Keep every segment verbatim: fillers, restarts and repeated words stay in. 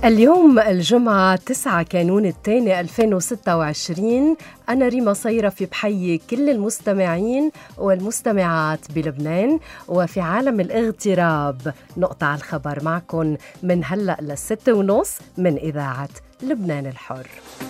اليوم الجمعة تسعة كانون الثاني ألفين وستة وعشرين. أنا ريما صيرفي بحيي كل المستمعين والمستمعات بلبنان وفي عالم الاغتراب. نقطع الخبر معكم من هلأ للستة ونص من إذاعة لبنان الحر.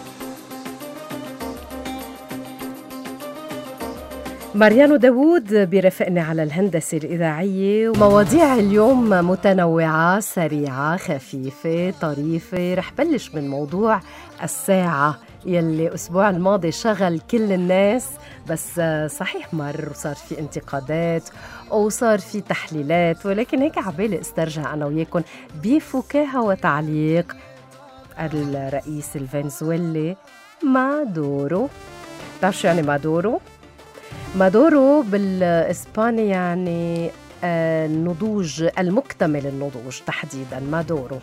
ماريانو داوود بيرافقني على الهندسة الإذاعية. مواضيع اليوم متنوعة، سريعة، خفيفة، طريفة. رح بلش من موضوع الساعة يلي الأسبوع الماضي شغل كل الناس، بس صحيح مر وصار في انتقادات وصار في تحليلات، ولكن هيك عبالي استرجع أنا وياكم بفكاهة وتعليق الرئيس الفنزويلي مادورو. بتعرف شو يعني مادورو؟ مادورو بالإسباني يعني النضوج، المكتمل النضوج تحديداً. مادورو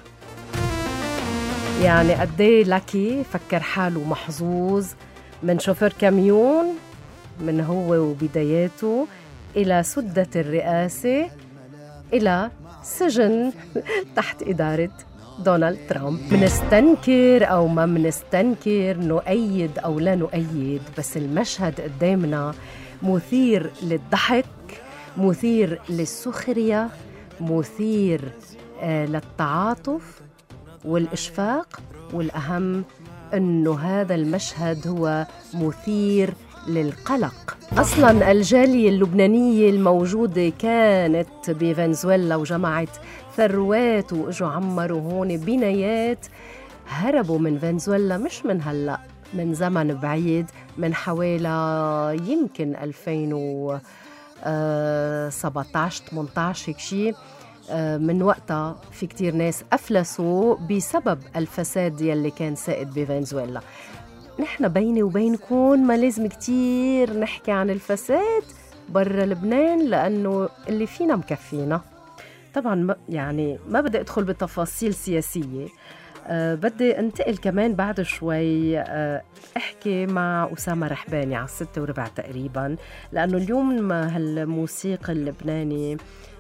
يعني قديه لاكي، فكر حاله محظوظ، من شوفير كاميون من هو وبداياته إلى سدة الرئاسة إلى سجن تحت إدارة دونالد ترامب. منستنكر أو ما منستنكر، نؤيد أو لا نؤيد، بس المشهد قدامنا مثير للضحك، مثير للسخرية، مثير آه للتعاطف والإشفاق، والأهم أنه هذا المشهد هو مثير للقلق. أصلاً الجالية اللبنانية الموجودة كانت بفنزويلا وجمعت ثروات وإجوا عمروا هون بنايات، هربوا من فنزويلا مش من هلأ، من زمن بعيد، من حوالي يمكن ألفين وسبعطعش ثمنطعش هيك شيء. من وقتها في كتير ناس أفلسوا بسبب الفساد يلي كان سائد بفنزويلا. نحن بيني وبينكم ما لازم كتير نحكي عن الفساد برا لبنان، لأنه اللي فينا مكفينا. طبعا يعني ما بدي أدخل بتفاصيل سياسية. أه بدي انتقل كمان بعد شوي أه احكي مع أسامة رحباني على الستة وربع تقريبا، لأنه اليوم هالموسيقى اللبناني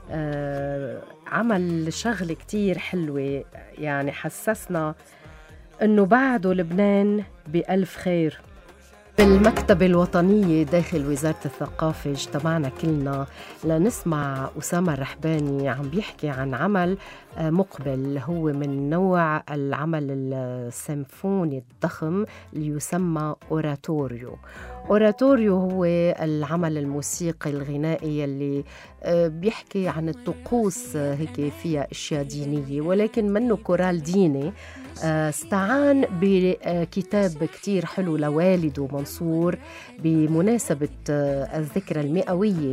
أه عمل شغلة كتير حلوة، يعني حسسنا أنه بعده لبنان بألف خير. بالمكتبة الوطنية داخل وزارة الثقافة اجتمعنا كلنا لنسمع أسامة الرحباني عم بيحكي عن عمل مقبل، هو من نوع العمل السيمفوني الضخم اللي يسمى أوراتوريو. أوراتوريو هو العمل الموسيقي الغنائي اللي بيحكي عن الطقوس، هيك فيها أشياء دينية ولكن منه كورال ديني. استعان بكتاب كتير حلو لوالده منصور بمناسبة الذكرى المئوية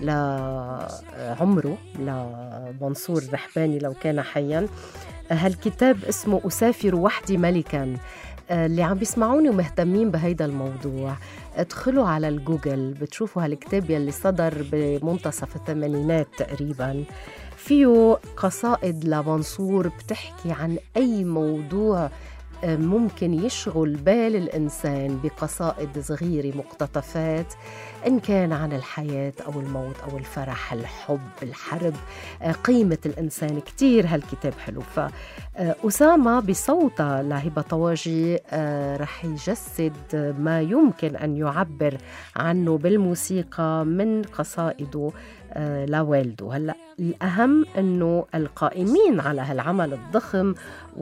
لعمره لمنصور الرحباني لو كان حياً. هالكتاب اسمه أسافر وحدي ملكاً. اللي عم بيسمعوني ومهتمين بهيدا الموضوع ادخلوا على الجوجل بتشوفوا هالكتاب يلي صدر بمنتصف الثمانينات تقريباً. فيه قصائد لمنصور بتحكي عن أي موضوع ممكن يشغل بال الإنسان، بقصائد صغيرة مقتطفات، إن كان عن الحياة أو الموت أو الفرح، الحب، الحرب، قيمة الإنسان. كتير هالكتاب حلو. فأسامة بصوته لهبة طواجي رح يجسد ما يمكن أن يعبر عنه بالموسيقى من قصائده لوالده. هلأ الأهم أنه القائمين على هالعمل الضخم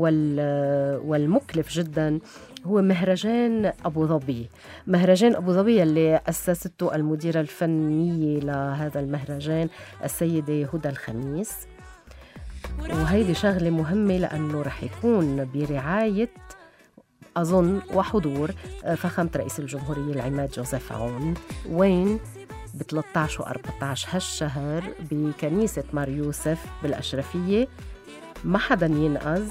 والمكلف جدا هو مهرجان أبو ظبي. مهرجان أبو ظبي اللي أسسته المديرة الفنية لهذا المهرجان السيدة هدى الخميس، وهيدي شغلة مهمة لأنه رح يكون برعاية أظن وحضور فخامة رئيس الجمهورية العماد جوزيف عون. وين؟ ب ثلاثة عشر و أربعة عشر هالشهر بكنيسة مار يوسف بالأشرفية. ما حدا ينقذ.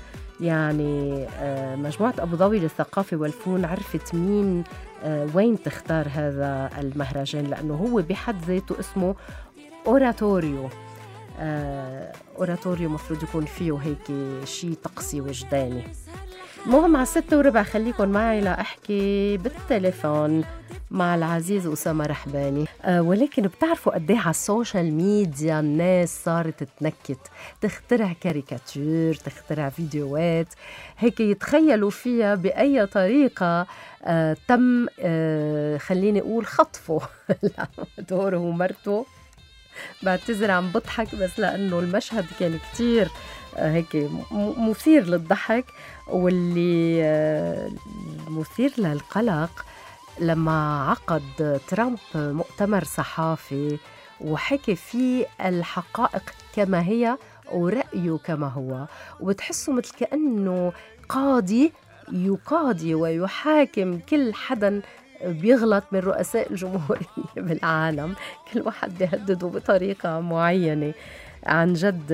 يعني مجموعة أبو ظبي للثقافة والفنون عرفت مين وين تختار هذا المهرجان، لأنه هو بحد ذاته اسمه أوراتوريو. أوراتوريو مفروض يكون فيه هيك شيء طقسي وجداني. المهم على ستة وربع خليكن معي لأحكي بالتليفون مع العزيز أسامة رحباني. أه ولكن بتعرفوا قديه على السوشيال ميديا الناس صارت تنكت، تخترع كاريكاتير، تخترع فيديوهات هيك يتخيلوا فيها بأي طريقة أه تم أه خليني أقول خطفه دوره ومرته. بعتذر عم بضحك بس لأنه المشهد كان كتير هيك مثير للضحك، واللي مثير للقلق لما عقد ترامب مؤتمر صحافي وحكي فيه الحقائق كما هي ورأيه كما هو، وبتحسوا مثل كأنه قاضي يقاضي ويحاكم كل حدا بيغلط من رؤساء الجمهورية بالعالم، كل واحد بيهدده بطريقة معينة. عن جد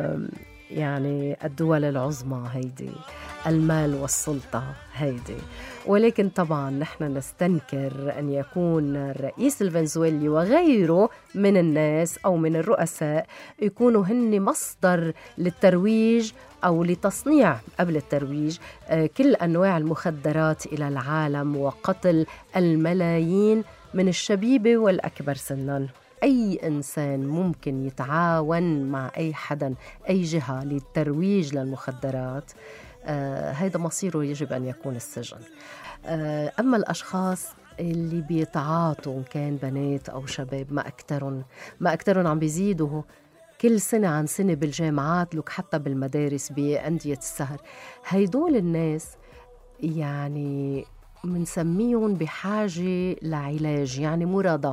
يعني الدول العظمى هيدي، المال والسلطة هيدي. ولكن طبعا نحن نستنكر أن يكون الرئيس الفنزويلي وغيره من الناس أو من الرؤساء يكونوا هن مصدر للترويج أو لتصنيع قبل الترويج كل أنواع المخدرات إلى العالم وقتل الملايين من الشبيبة والأكبر سناً. أي إنسان ممكن يتعاون مع أي حدا أي جهة للترويج للمخدرات آه هيدا مصيره يجب أن يكون السجن. آه أما الأشخاص اللي بيتعاطوا إن كان بنات أو شباب ما أكترن ما أكترن عم بيزيدوا كل سنة عن سنة بالجامعات لك حتى بالمدارس بأندية السهر. هيدول الناس يعني منسميهم بحاجة لعلاج، يعني مرضى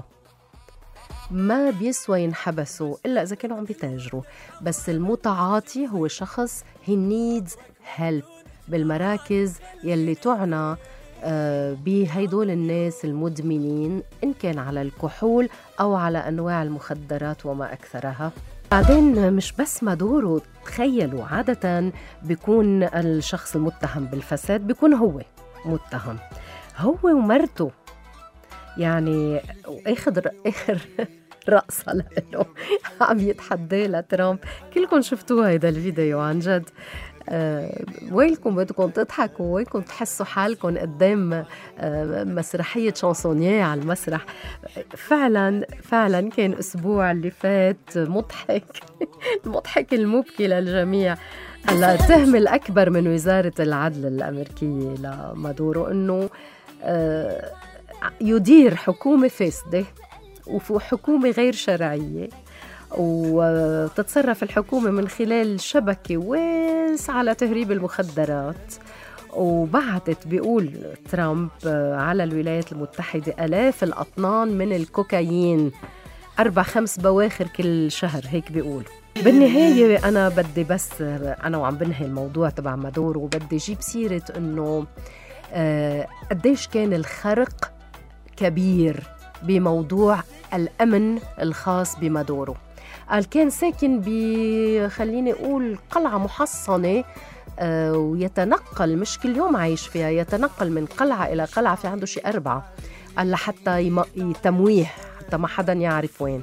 ما بيسوى ينحبسوا إلا إذا كانوا عم بيتاجروا. بس المتعاطي هو شخص he needs help بالمراكز يلي تعنى بهيدول الناس المدمنين إن كان على الكحول أو على أنواع المخدرات وما أكثرها. بعدين مش بس مادورو، تخيلوا عادة بيكون الشخص المتهم بالفساد بيكون هو متهم، هو ومرته، يعني اخر اخر رقصة لإله عم يتحدى لترامب. كلكم شفتوا هيدا الفيديو عن جد. أه ويلكم بدكم تضحكوا، ويلكم تحسوا حالكم قدام أه مسرحية شانسونييه على المسرح. فعلا فعلا كان أسبوع اللي فات مضحك المضحك المبكي للجميع. هلا التهم الأكبر من وزارة العدل الأمريكية لمادورو إنه أه يدير حكومة فاسدة وحكومة غير شرعية، وتتصرف الحكومة من خلال شبكة واسعة على تهريب المخدرات. وبعتت بيقول ترامب على الولايات المتحدة آلاف الأطنان من الكوكايين، أربع خمس بواخر كل شهر هيك بيقول. بالنهاية أنا بدي بس أنا وعم بنهي الموضوع تبع مادورو وبدي جيب سيرة إنه آه قديش كان الخرق كبير بموضوع الأمن الخاص بمادورو. قال كان ساكن ب خليني أقول قلعة محصنة آه ويتنقل، مش كل يوم عايش فيها، يتنقل من قلعة إلى قلعة، في عنده شي أربعة، قال لحتى يتمويه حتى ما حدا يعرف وين.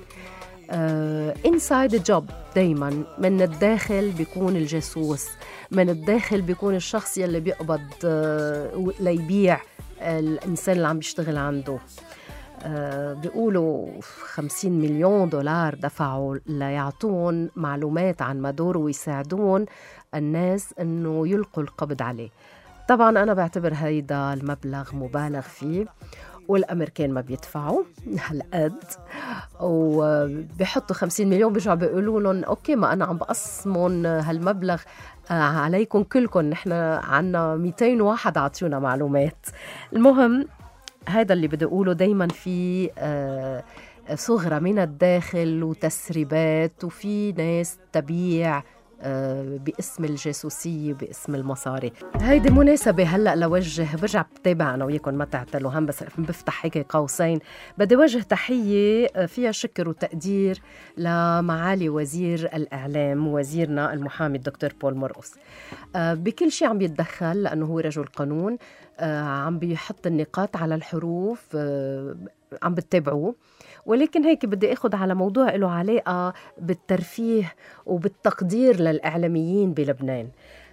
inside job دايما من الداخل بيكون الجاسوس، من الداخل بيكون الشخص يلي بيقبض uh, ليبيع الإنسان اللي عم بيشتغل عنده. uh, بيقولوا خمسين مليون دولار دفعوا ليعطون معلومات عن مادورو ويساعدون الناس أنه يلقوا القبض عليه. طبعا أنا بعتبر هيدا المبلغ مبالغ فيه، والأمريكان ما بيدفعوا هالقد وبيحطوا خمسين مليون، بيجوا بيقولوا لهم أوكي ما أنا عم بقسمون هالمبلغ عليكم كلكم، نحن عنا مئتين واحد عطيونا معلومات. المهم هذا اللي بدي أقوله، دايما في صغرى من الداخل وتسريبات، وفي ناس تبيع باسم الجاسوسية باسم المصاري. هيدي مناسبة هلأ لوجه، برجع بتابع أنا وياكم ما تعتلوا هم، بس بفتح هيك قوسين، بدي وجه تحية فيها شكر وتقدير لمعالي وزير الإعلام، وزيرنا المحامي الدكتور بول مرقص. بكل شيء عم يتدخل لأنه هو رجل قانون، عم بيحط النقاط على الحروف، عم بتتابعوه. ولكن هيك بدي أخذ على موضوع له علاقة بالترفيه وبالتقدير للإعلاميين بلبنان.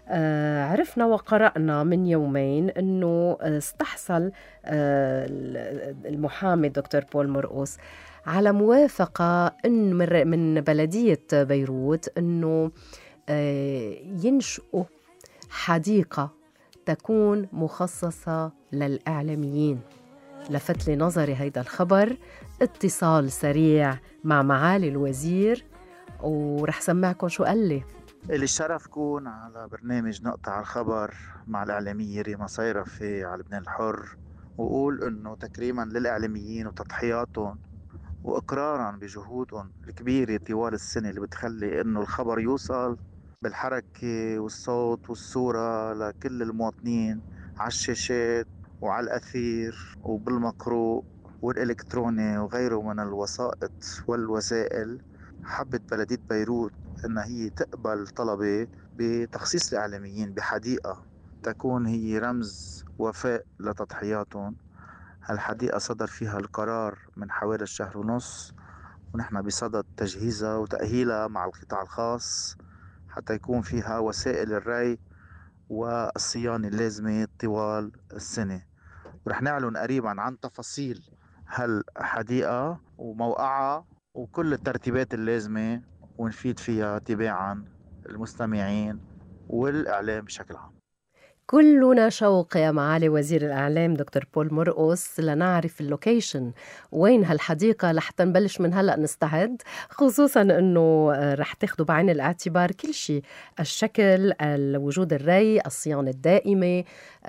آه عرفنا وقرأنا من يومين أنه استحصل آه المحامي دكتور بول مرقوس على موافقة إن من بلدية بيروت أنه آه ينشئوا حديقة تكون مخصصة للإعلاميين. لفت لي نظري هيدا الخبر، اتصال سريع مع معالي الوزير ورح سمعكم شو قال لي. إلي الشرف كون على برنامج نقطة على الخبر مع الإعلامية ريما صيرفي على لبنان الحر، وقول إنه تكريما للإعلاميين وتضحياتهم وإقرارا بجهودهم الكبيرة طوال السنة اللي بتخلي إنه الخبر يوصل بالحركة والصوت والصورة لكل المواطنين على الشاشات وعلى الأثير وبالمقروء والإلكتروني وغيره من الوسائط والوسائل. حبت بلدية بيروت إن هي تقبل طلبة بتخصيص الإعلاميين بحديقة تكون هي رمز وفاء لتضحياتهم. هالحديقة صدر فيها القرار من حوالي الشهر ونص، ونحن بصدد تجهيزها وتأهيلها مع القطاع الخاص حتى يكون فيها وسائل الري والصيانة اللازمة طوال السنة. ورح نعلن قريبا عن تفاصيل هالحديقة وموقعها وكل الترتيبات اللازمة، ونفيد فيها تباعا المستمعين والإعلام بشكل عام. كلنا شوق يا معالي وزير الإعلام دكتور بول مرقوس لنعرف اللوكيشن وين هالحديقة لحتى نبلش من هلأ نستعد، خصوصا أنه رح تاخدوا بعين الاعتبار كل شيء، الشكل، وجود الري، الصيانة الدائمة،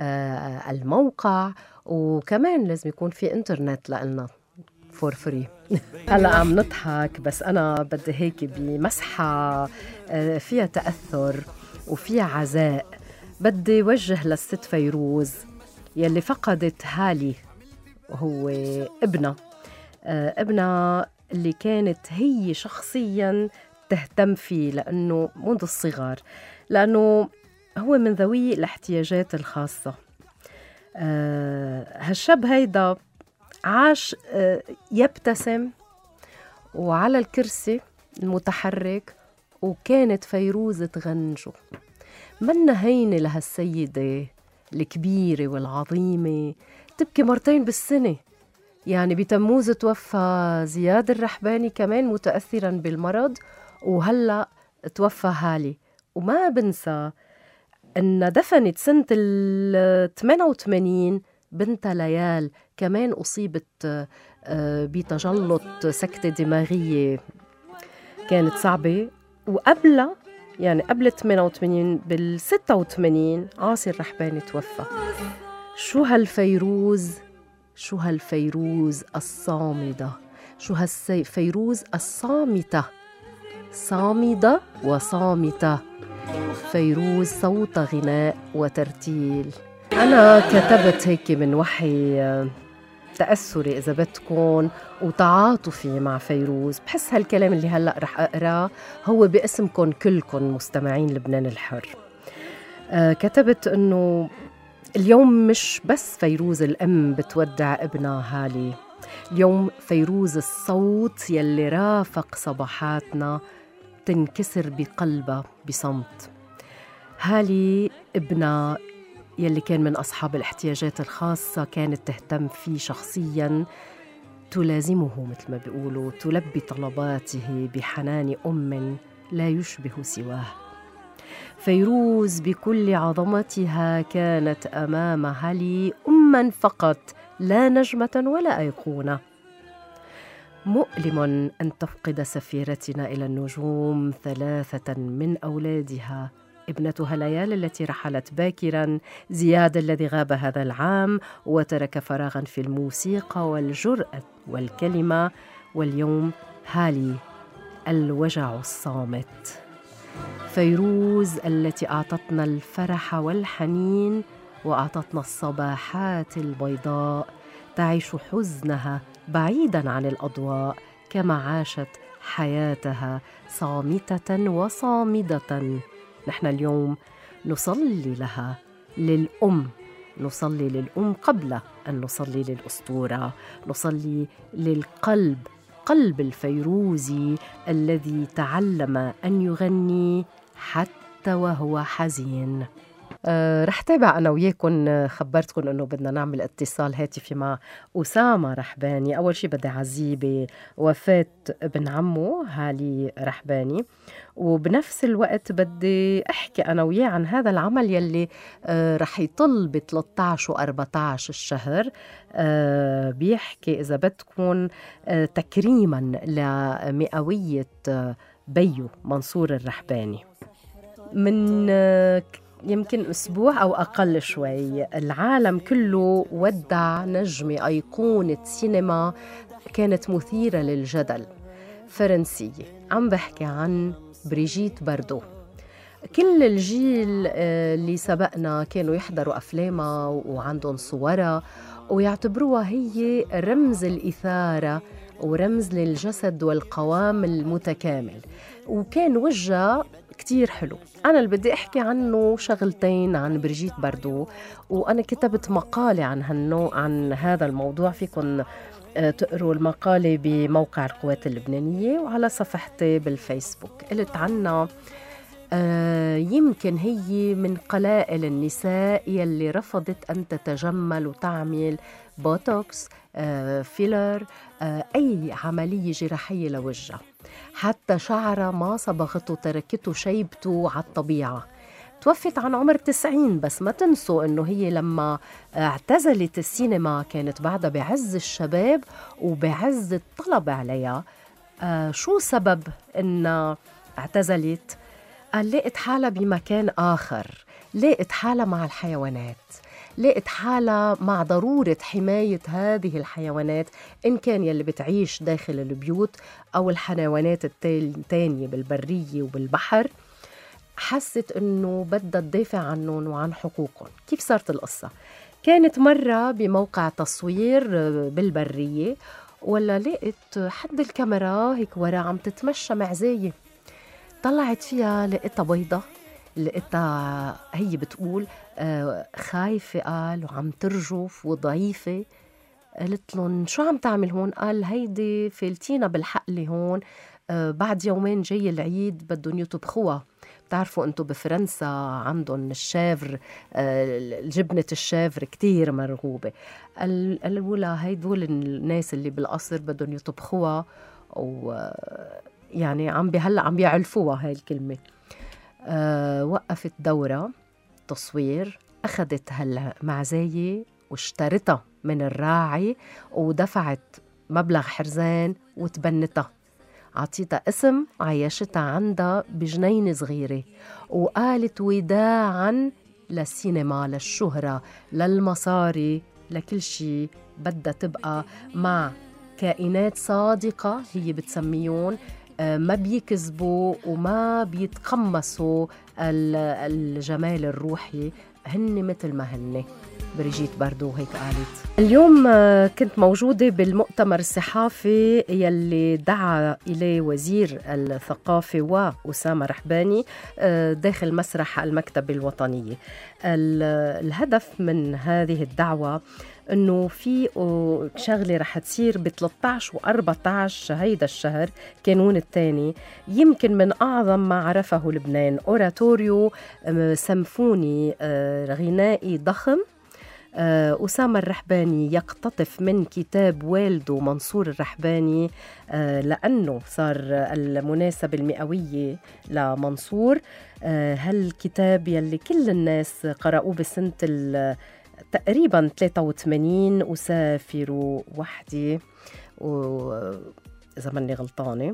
الموقع، وكمان لازم يكون في انترنت لنا فور فري. هلا عم نضحك بس أنا بدي هيك بمسحة فيها تأثر وفيها عزاء، بدي وجه للست فيروز يلي فقدت هالي وهو ابنها آه ابنها اللي كانت هي شخصيا تهتم فيه لأنه منذ الصغر، لأنه هو من ذوي الاحتياجات الخاصة. آه هالشاب هيدا عاش آه يبتسم وعلى الكرسي المتحرك، وكانت فيروز تغنجه. منا هينة لهالسيدة الكبيرة والعظيمة تبكي مرتين بالسنة. يعني بتموز توفى زياد الرحباني كمان متأثرا بالمرض، وهلأ توفى هالي. وما بنسى أن دفنت سنة ال ثمانية وثمانين بنتها ليال، كمان أصيبت بتجلط سكتة دماغية كانت صعبة. وقبلها يعني قبل ثمانية وثمانين بال ستة وثمانين عاصي الرحباني توفى. شو هالفيروز، شو هالفيروز الصامدة، شو هالفيروز الصامتة، صامدة وصامتة. فيروز صوت غناء وترتيل. أنا كتبت هيك من وحي تأثري إذا بدكن وتعاطفي مع فيروز. بحس هالكلام اللي هلأ رح أقرأ هو باسمكن كلكن مستمعين لبنان الحر. آه كتبت أنه اليوم مش بس فيروز الأم بتودع ابنها هالي، اليوم فيروز الصوت يلي رافق صباحاتنا تنكسر بقلبها بصمت. هالي ابنها يلي كان من أصحاب الاحتياجات الخاصة، كانت تهتم فيه شخصياً، تلازمه مثل ما بيقولوا، تلبي طلباته بحنان أم لا يشبه سواه. فيروز بكل عظمتها كانت أمام هالي أماً فقط، لا نجمة ولا أيقونة. مؤلم أن تفقد سفيرتنا إلى النجوم ثلاثة من أولادها، ابنتها ليال التي رحلت باكراً، زياد الذي غاب هذا العام وترك فراغاً في الموسيقى والجرأة والكلمة، واليوم هالي الوجع الصامت. فيروز التي أعطتنا الفرح والحنين وأعطتنا الصباحات البيضاء، تعيش حزنها بعيداً عن الأضواء كما عاشت حياتها صامتة وصامدة. نحن اليوم نصلي لها، للأم، نصلي للأم قبل أن نصلي للأسطورة، نصلي للقلب، قلب الفيروزي الذي تعلم أن يغني حتى حتى وهو حزين. أه رح تابع أنا وياكم. خبرتكم أنه بدنا نعمل اتصال هاتفي مع أسامة رحباني. أول شي بدي أعزيه بوفاة ابن عمه هالي رحباني، وبنفس الوقت بدي أحكي أنا وياه عن هذا العمل يلي أه رح يطل ب ثلاثة عشر و أربعة عشر الشهر. أه بيحكي إذا بدكم أه تكريما لمئوية أه بيو منصور الرحباني. من أه يمكن أسبوع أو أقل شوي العالم كله ودع نجمة أيقونة سينما كانت مثيرة للجدل، فرنسية. عم بحكي عن بريجيت باردو. كل الجيل اللي سبقنا كانوا يحضروا أفلامها وعندهم صورها ويعتبروها هي رمز الإثارة ورمز للجسد والقوام المتكامل، وكان وجهها كتير حلو. أنا اللي بدي أحكي عنه شغلتين عن بريجيت باردو، وأنا كتبت مقالة عن هالنوع عن هذا الموضوع. فيكن تقروا المقالة بموقع القوات اللبنانية وعلى صفحتي بالفيسبوك. قلت عنها آه يمكن هي من قلائل النساء يلي رفضت أن تتجمل وتعمل بوتوكس، آه فيلر، آه أي عملية جراحية لوجهها. حتى شعرها ما صبغته، تركته شيبته على الطبيعة. توفت عن عمر تسعين، بس ما تنسوا أنه هي لما اعتزلت السينما كانت بعدها بعز الشباب وبعز الطلب عليها. آه شو سبب أنها اعتزلت؟ قال لقت حالها بمكان آخر، لقت حالها مع الحيوانات، لقت حالها مع ضرورة حماية هذه الحيوانات، إن كان يلي بتعيش داخل البيوت أو الحيوانات التانية بالبرية وبالبحر. حست إنه بدها تدافع عنهم وعن حقوقهم. كيف صارت القصة؟ كانت مرة بموقع تصوير بالبرية، ولا لقت حد الكاميرا هيك ورا عم تتمشى معزاية. طلعت فيها لقيتها بيضة، لقيتها هي بتقول آه خايفة، قال، وعم ترجف وضعيفة. قلت لهم شو عم تعمل هون؟ قال هيدي فلتينا بالحقلة هون، آه بعد يومين جاي العيد بدهم يطبخوها. بتعرفوا انتو بفرنسا عندهم الشافر، آه جبنة الشافر كتير مرغوبة. قالوا لها هيدول الناس اللي بالقصر بدهم يطبخوها، و يعني عم بهلا عم بيعلفوها هاي الكلمة. أه وقفت دورة تصوير، أخذت هالمعزاية واشترتها من الراعي ودفعت مبلغ حرزان وتبنتها. عطيتها اسم، عيشتها عندها بجنينة صغيرة، وقالت وداعا للسينما، للشهرة، للمصاري، لكل شيء. بدها تبقى مع كائنات صادقة هي بتسميون، ما بيكذبوا وما بيتقمصوا الجمال الروحي، هن مثل ما هن. بريجيت باردو هيك قالت. اليوم كنت موجودة بالمؤتمر الصحافي يلي دعا إليه وزير الثقافة وأسامة رحباني داخل مسرح المكتبة الوطنية. الهدف من هذه الدعوة إنه في شغلة رح تصير ب ثلاثة عشر و أربعة عشر هيدا الشهر، كانون الثاني، يمكن من أعظم ما عرفه لبنان. أوراتوريو سمفوني غنائي ضخم. أسامة الرحباني يقتطف من كتاب والده منصور الرحباني، لأنه صار المناسبة المئوية لمنصور. هالكتاب يلي كل الناس قرأوه بسنة تقريبا ثلاثة وثمانين، أسافر وحدي، وإذا ماني غلطانة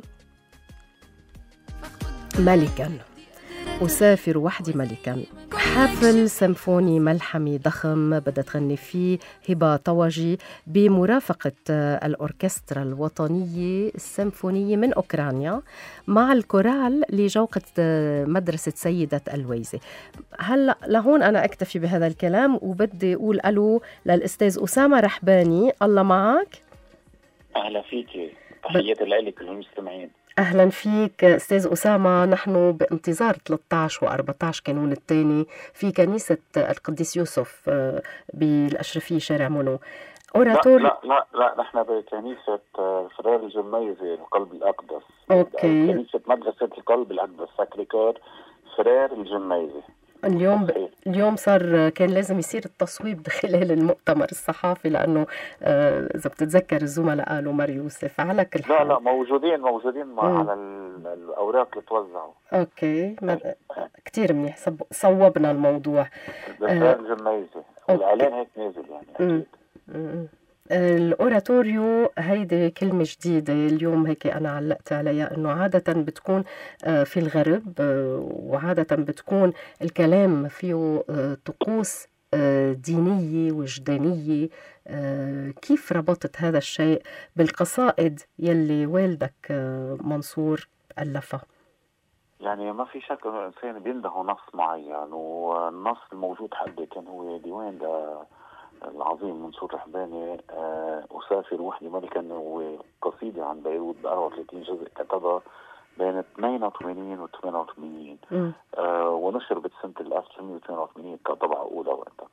ملكاً، أسافر وحدي ملكاً. حفل سيمفوني ملحمي ضخم بدها تغني فيه هبة طوجي بمرافقة الأوركسترا الوطنية السيمفونية من أوكرانيا مع الكورال لجوقة مدرسة سيدة الويزة. هلأ لهون أنا أكتفي بهذا الكلام، وبدي أقول ألو للأستاذ أسامة رحباني. الله معك. أهلا فيك، تحياتي لك المستمعين. أهلا فيك أستاذ أسامة. نحن بانتظار ثلاثة عشر و أربعة عشر كانون الثاني في كنيسة القديس يوسف بالأشرفية شارع منو. أوراتور لا لا لا, لا نحن بكنيسة فرير الجميزة القلب الأقدس. أوكي. كنيسة مدرسة القلب الأقدس ساكريكور فرير الجميزي. اليوم ب... اليوم صار كان لازم يصير التصويب خلال المؤتمر الصحافي، لأنه آه إذا بتتذكر الزملاء قالوا مار يوسف على كل لا حال. لا موجودين موجودين مم. على الأوراق اللي توزعوا. أوكي ما... كتير منيح صب... صوبنا الموضوع. فرير الجميزي والإعلان هيك نازل يعني أكيد. مم. الأوراتوريو هيدي كلمة جديدة اليوم هيك أنا علقت عليها، أنه عادة بتكون في الغرب، وعادة بتكون الكلام فيه طقوس دينية وجدانية. كيف ربطت هذا الشيء بالقصائد يلي والدك منصور ألفها؟ يعني ما في شك انه الانسان بينده نص معين، والنص الموجود حدي كان هو ديوان العظيم منصور رحباني أسافر وحدي ملكا، وقصيدة عن بيروت ب أربعة وثلاثين جزء كتبها بين اثنين وثمانين و ثمانية وثمانين، آه ونشر بسنة ألف وتسعمية وثمانية وثمانين كطبعة أولى وقتها.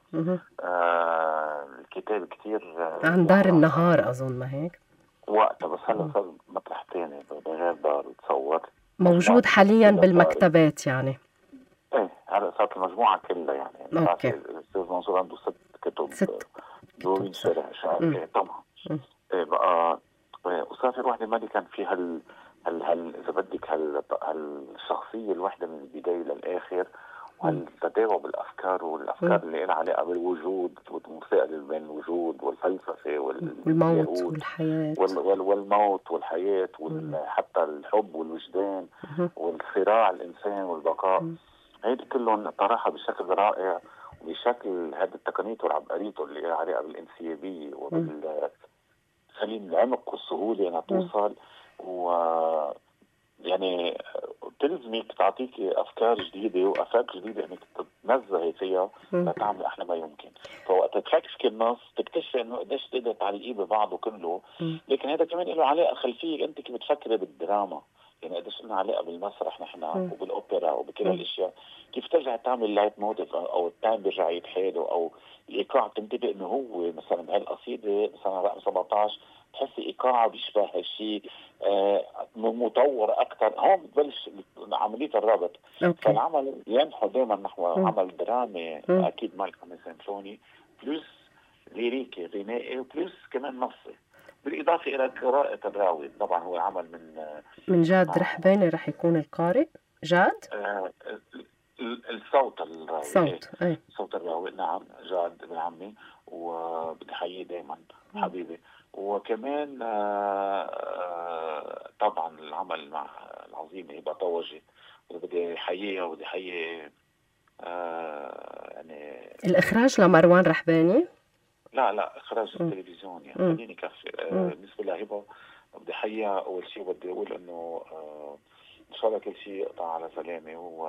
آه الكتاب كتير عن دار النهار أظن، ما هيك وقتها، بس هلا صار مطرح تاني بغير دار تصور موجود حاليا بالمكتبات يعني. ايه هلا صارت المجموعة كلها يعني. اوكي. الأستاذ منصور عنده ست كتب ست دورين شارع شعر. إيه طبعا. إيه بقى أسافر وحدة مالي كان في هال هل هل إذا بدك هال هالشخصية الوحدة من البداية للآخر، وهالتداوى بالأفكار والأفكار اللي لها علاقة بالوجود والمسائل بين الوجود والفلسفة والموت والحياة وال والموت والحياة وحتى الحب والوجدان والصراع الإنسان والبقاء. هيدي كلهم طرحها بشكل رائع وبشكل هذه التقنيات والعبقريته اللي لها علاقة بالانسيابية وبال خلينا العمق والسهولة أنا توصل، و يعني تلزمك تعطيك أفكار جديدة وأفكار جديدة إنك تتنزهي فيها لتعمل أحلى ما يمكن. فوقت تفكك النص تكتشف إنه قديش تقدر تعلقيه ببعضه كله، لكن هذا كمان له علاقة خلفية أنت كيف بتفكري بالدراما، يعني قديش لنا علاقة بالمسرح نحن وبالأوبرا وبكل الأشياء، كيف ترجع تعمل لايت موتيف أو التايم بيرجع يتحاله أو الإيقاع تنتبه إنه هو مثلا بهالقصيدة مثلا رقم سبعة عشر تحسي إيقاعها بيشبه هالشيء آه مطور أكثر، هون بتبلش عملية الربط. أوكي. فالعمل ينحو دائما نحو عمل درامي أكيد مال خمس سيمفوني بلس ليريكي غنائي وبلس كمان نصي، بالإضافة إلى قراءة الراوي. طبعا هو عمل من من جاد رحباني رح يكون القارئ جاد آه الصوت الراوي. صوت ايه صوت الراوي نعم جاد ابن عمي وبدي احييه دائما حبيبي. وكمان آه طبعا العمل مع العظيمة هبة طوجي وبدي احييها وبدي احيي آه يعني الإخراج لمروان رحباني. لا لا إخراج التلفزيون يعني خليني كفي. آه بالنسبة لهبة بدي احييها أول شيء، بدي أقول إنه آه إن شاء الله كل شيء يقطع على سلامة، و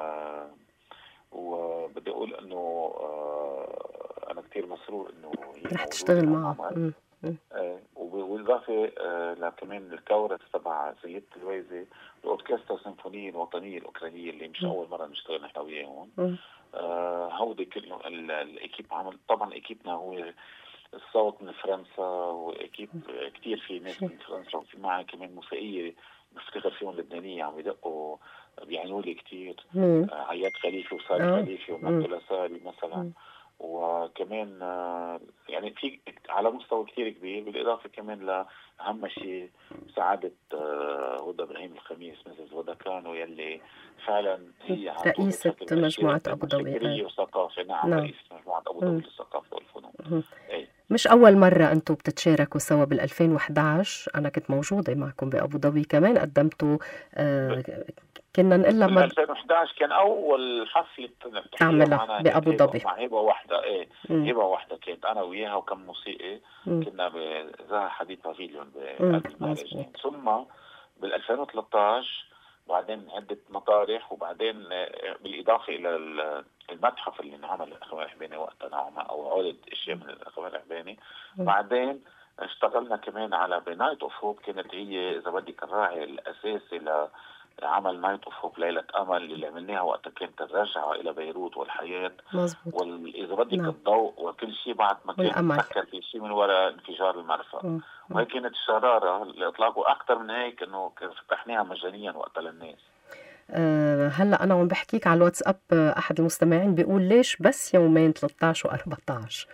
وبدي أقول إنه آه أنا كتير مسرور إنه هي رح تشتغل معه. آه وبالإضافة آه لكمان الكورس تبع سيدة الويزة الأوركسترا السيمفونية الوطنية الأوكرانية اللي مش م. أول مرة نشتغل نحن وياهم. آه هودي كلهم الإكيب عمل. طبعا إكيبنا هو الصوت من فرنسا، وإكيب كتير في ناس من فرنسا، وفي معها كمان موسيقية بفتخر فيهم لبنانية عم يدقوا بيعنوا لي كتير. آه عياد خليفي وساري خليفي ومنتولا ساري مثلا. مم. وكمان آه يعني في على مستوى كتير كبير، بالإضافة كمان لأهم شيء سعادة آه هدى إبراهيم الخميس مثل هدى كانوا يلي فعلا هي رئيسة مجموعة أبو ظبي والثقافة. نعم, نعم. رئيسة مجموعة أبو ظبي للثقافة والفنون. أي. مش أول مرة أنتم بتتشاركوا سوا. بال2011 أنا كنت موجودة معكم بأبو ظبي كمان قدمتوا آه كنا نقول لما ألفين وإحدى عشر كان أول حفلة تعملها بأبو ظبي مع هبة واحدة. إيه هبة واحدة كانت أنا وياها وكم موسيقي. مم. كنا بزاها حديد بافيليون بقلب المهرجان. ثم بالألفين وثلاثة عشر بعدين عدة مطارح، وبعدين بالإضافة إلى المتحف اللي انعمل الأخوان الرحباني وقتها نعم أو عدد أشياء من الأخوان الرحباني. بعدين اشتغلنا كمان على بنايت أوف هوب، كانت هي إذا بدك الراعي الأساسي لعمل نايت أوف هوب ليلة أمل اللي عملناها وقتها كانت الرجعة إلى بيروت والحياة. مظبوط. وإذا بدك نعم. الضوء وكل شيء بعد ما كان فكر في شيء من وراء انفجار المرفأ. وهي كانت الشرارة اللي إطلاقه أكثر من هيك إنه فتحناها مجانيا وقتها للناس. أه هلا انا عم بحكيك على الواتساب، احد المستمعين بيقول ليش بس يومين ثلاثة عشر وأربعة عشر؟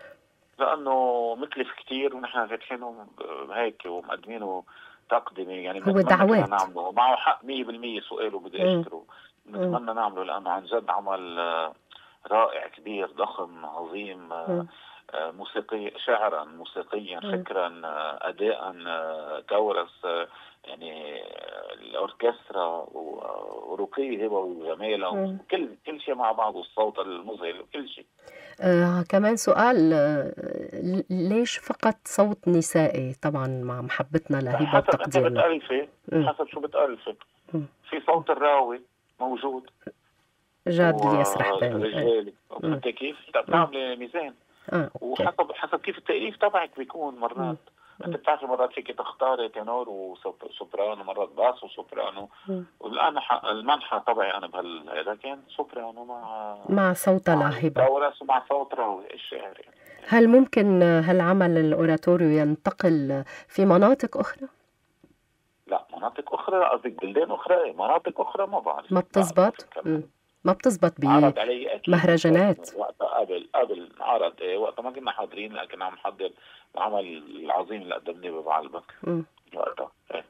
لانه مكلف كتير ونحن فاتحينه هيك ومقدمينه تقدمه، يعني هو بنتمنى كنا دعوات. نعمله معه حق مية بالمية. سؤاله بدي مم. اشكره، بنتمنى نعمله لانه عن جد عمل آه، رائع كبير ضخم عظيم، آه، مم. آه، موسيقي شعرا موسيقيا مم. فكرا آه، اداء آه، كورس، آه، يعني آه، الاوركسترا و- ورقي هبه وجماله مم. وكل كل شيء مع بعض، والصوت المذهل وكل شيء. آه كمان سؤال، آه ليش فقط صوت نسائي؟ طبعا مع محبتنا لهبة حسب انت وتقديرنا. بتألفي، مم. حسب شو بتألفي. مم. في صوت الراوي موجود جاد الياس رحباني. آه. ورجالي، مم. فهمت كيف؟ انت مم. بتعملي ميزان، اه اوكي. وحسب حسب كيف التأليف تبعك بيكون مم. مرات. انت مم. بتعرفي مرات فيك تختاري تنور وسوبرانو، مرات باس وسوبرانو، مم. والان ح- المنحى تبعي انا بهذا كان سوبرانو مع مع صوت مع لهبة. كورس ومع صوت راوي الشعر يعني. هل ممكن هالعمل الأوراتوريو ينتقل في مناطق أخرى؟ لا مناطق اخرى، قصدك بلدان اخرى، مناطق اخرى ما بعرف. ما لا، ما بتزبط؟ فكر. مم. ما بتزبط عرض علي اكيد بمهرجانات؟ وقتها قبل قبل عرض، إيه، وقتها ما كنا حاضرين لكن عم نحضر العمل العظيم اللي قدمناه ببعلبك مم. وقتها. إيه.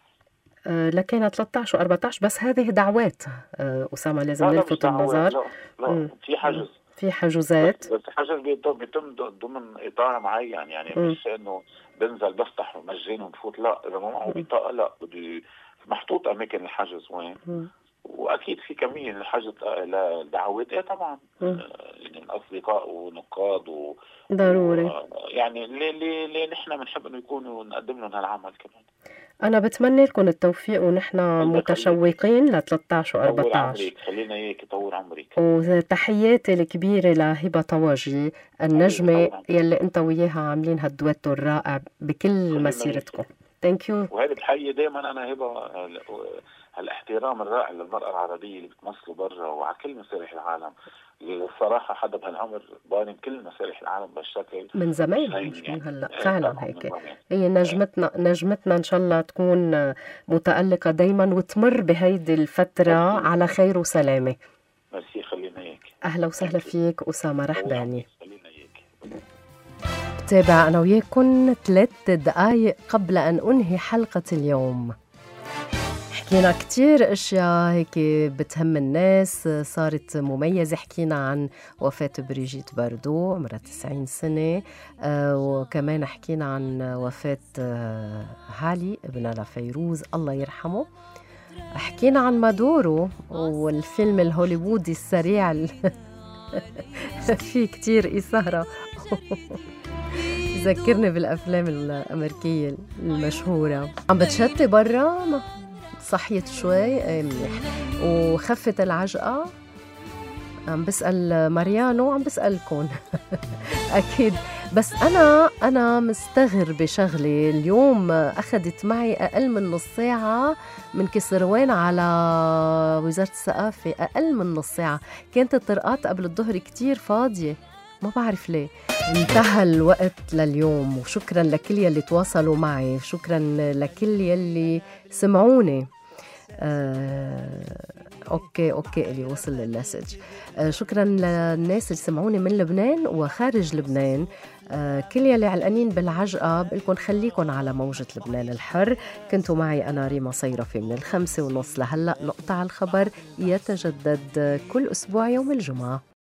آه، لكن ثلاثة عشر و14 بس هذه دعوات. آه، أسامة لازم لا لا مش نلفت دعوات، النظر. لا لا مم. في حجز، في حجوزات. بس بس حجز بيتم بيتم ضمن اطار معين، يعني مم. مش انه بنزل بفتح مجاني وبفوت، لا اذا ما معه مم. بطاقه لا بده محطوط اماكن الحجز وين. مم. واكيد في كميه الحجز للدعوات، ايه طبعا، مم. آه، يعني اصدقاء ونقاد و ضروري. و- يعني اللي اللي اللي نحن بنحب انه يكونوا نقدم لهم هالعمل كمان. أنا بتمنى لكم التوفيق ونحن الله يخليك، متشوقين ل ثلاثة عشر طول و14. عمرك، خلينا اياك طول عمرك. وتحياتي الكبيرة لهبة طواجي النجمة حبيبي طول عمرك، يلي انت وياها عاملين هالدويتو الرائع بكل خلينا مسيرتكم. اياك. ثانك يو. وهذه بحيي دائما انا هبه هال- هالاحترام الرائع للمراه العربيه اللي بتمثله برا وعلى كل مسارح العالم. الصراحه حدا بهالعمر بارم كل مسارح العالم بهالشكل من زمان مش هين مش من يعني. هلا، إيه فعلا طبعا من هيك. زمان. هي إيه. نجمتنا نجمتنا ان شاء الله تكون متألقة دايما وتمر بهيدي الفترة ميرسي على خير وسلامة. ميرسي، خلينا اياك. اهلا وسهلا ثانك يو، فيك أسامة طول رحباني. عمرك، خلينا اياك. بتابع أنا وياكم ثلاث دقايق قبل أن أنهي حلقة اليوم. حكينا كتير أشياء هيك بتهم الناس صارت مميزة. حكينا عن وفاة بريجيت باردو عمرها تسعين سنة، آه وكمان حكينا عن وفاة آه هالي ابنها لفيروز الله يرحمه. حكينا عن مادورو والفيلم الهوليوودي السريع في كتير إثارة ذكرني بالأفلام الأمريكية المشهورة. عم بتشتي برا، صحيت شوي ايه منيح وخفت العجقة. عم بسأل ماريانو وعم بسألكم أكيد. بس أنا أنا مستغربة شغلة اليوم أخذت معي أقل من نص ساعة من كسروان على وزارة الثقافة. أقل من نص ساعة. كانت الطرقات قبل الظهر كتير فاضية، ما بعرف ليه. انتهى الوقت لليوم، وشكرا لكل يلي تواصلوا معي، شكرا لكل يلي سمعوني. آه، اوكي اوكي اللي وصل المسج. آه، شكرا للناس اللي سمعوني من لبنان وخارج لبنان. آه، كل يلي علقانين بالعجقة بقولكم خليكن على موجة لبنان الحر. كنتوا معي أنا ريما صيرفي من الخمسة ونص لهلأ. نقطع الخبر يتجدد كل أسبوع يوم الجمعة.